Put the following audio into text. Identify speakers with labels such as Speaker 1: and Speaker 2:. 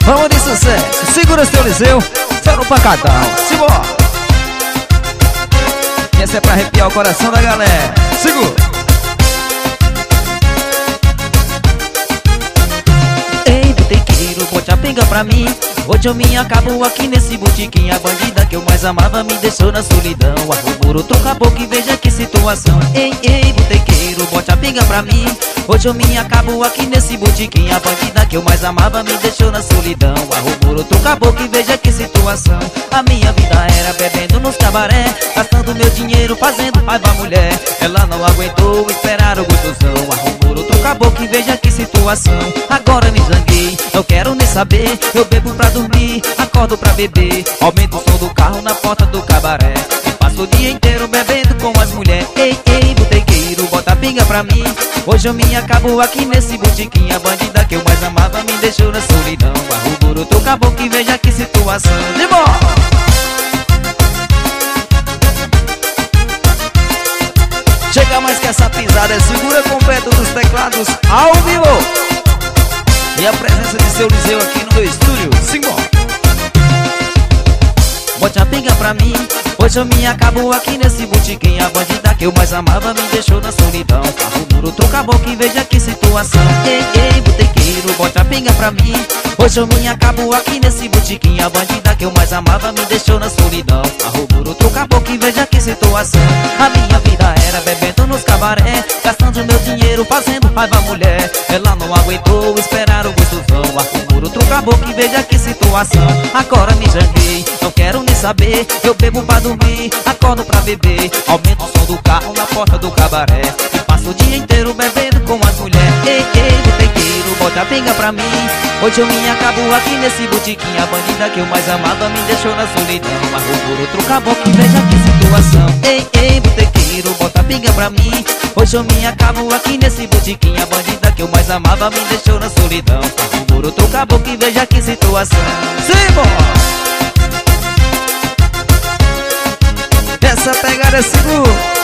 Speaker 1: Vamos de sucesso. Segura seu Liseu, seu no pancadão. Simbora. Essa é pra arrepiar o coração da galera. Segura.
Speaker 2: Ei, botequeiro, bote a pinga pra mim. Hoje eu me acabo aqui nesse botiquim. A bandida que eu mais amava me deixou na solidão. Arrumou outro caboclo e veja que situação. Ei, ei, botequeiro, bote a pinga pra mim. Hoje eu me acabo aqui nesse botiquim. A bandida que eu mais amava me deixou na solidão. Arrumou outro caboclo e veja que situação. A minha vida era bebendo nos cabaré, gastando meu dinheiro fazendo raiva à mulher. Ela não aguentou esperar o gostosão. Arrumou outro caboclo e veja que situação. Agora me zanguei, não quero nem saber. Eu bebo pra dormir, acordo pra beber. Aumento o som do carro na porta do cabaré e passo o dia inteiro bebendo com as mulheres. Ei, ei, botequeiro, bota a pinga pra mim. Hoje eu me acabo aqui nesse botiquim. A bandida que eu mais amava me deixou na solidão. Arrumou outro caboclo e veja que situação. De bola!
Speaker 1: Chega mais que essa pisada, é segura completo dos teclados ao vivo. E a presença de seu Liseu aqui no meu estúdio. Simbora.
Speaker 2: Bote a pinga pra mim. Hoje eu me acabo aqui nesse botiquim. A bandida que eu mais amava me deixou na solidão. Arrumou outro caboclo e veja que situação. Ei, ei, botequeiro, bote a pinga pra mim. Hoje eu me acabo aqui nesse botiquim. A bandida que eu mais amava me deixou na solidão. Arrumou outro caboclo e veja que situação. A minha vida era bebendo nos cabaré, gastando meu dinheiro fazendo raiva à mulher. Ela não aguentou esperar o gostosão. Arrumou outro caboclo e veja que situação. Agora me janguei, não quero nem saber. Eu bebo pra dormir, acordo pra beber. Aumento o som do carro na porta do cabaré e passo o dia inteiro bebendo com as mulheres. Ei, ei, botequeiro, bota a pinga pra mim. Hoje eu me acabo aqui nesse botiquim. A bandida que eu mais amava me deixou na solidão. Arrumou outro caboclo e veja que situação. Ei, ei, botequeiro, bota a pinga pra mim. Hoje eu me acabo aqui nesse botiquim. A bandida que eu mais amava me deixou na solidão. Arrumou outro caboclo e veja que situação.
Speaker 1: Simbora. Essa pegada é segura.